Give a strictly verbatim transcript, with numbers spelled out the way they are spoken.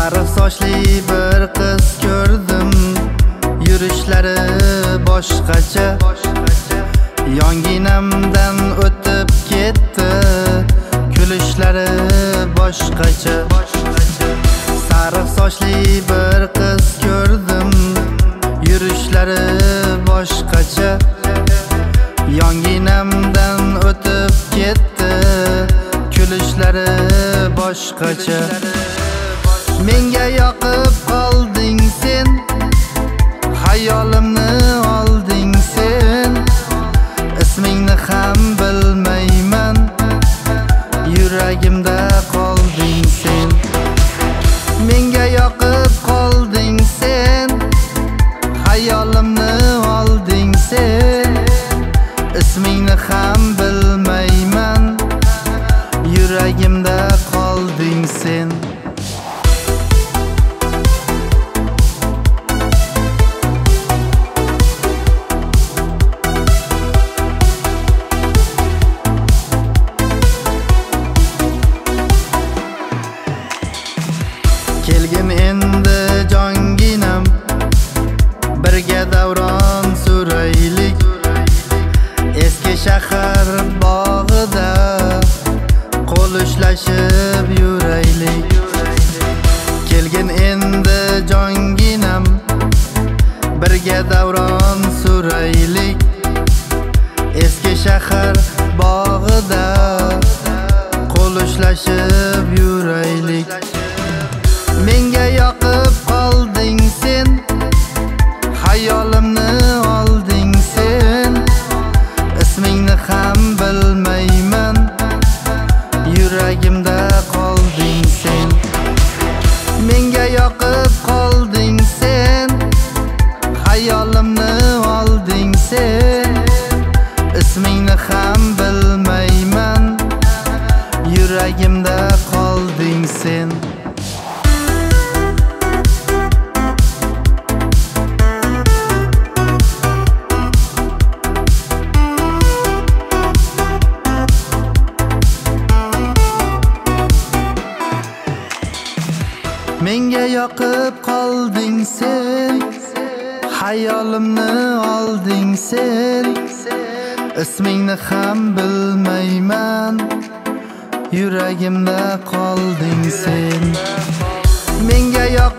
Sariq sochli bir qiz ko'rdim, yurishlari boshqacha. Yonginamdan o'tib ketdi, kulishlari boshqacha. Sariq sochli bir qiz ko'rdim, yurishlari boshqacha. Yonginamdan o'tib ketdi, kulishlari boshqacha. Menga yoqib qolding sen, hayolimni olding sen. Ismingni ham bilmayman, yuragimda qolding sen. Menga yoqib qolding sen, hayolimni olding sen. Ismingni ham bilmayman, yuragimda qolding sen. Kelgin endi jonginam, birga davron suraylik. Eski shahar bog'ida qo'l ushlashib yuraylik. Kelgin endi jonginam, birga davron suraylik. Eski shahar bog'ida qo'l ushlashib yuraylik. Menga yoqib qolding sen, hayolimni olding sen. Ismingni ham bilmayman, yuragimda qolding sen. Menga yoqib qolding sen, hayolimni olding sen. Ismingni ham bilmayman, yuragimda qolding sen. Menga yoqib qolding sen, hayolimni olding sen. Ismingni ham bilmayman, yuragimda qolding sen. Menga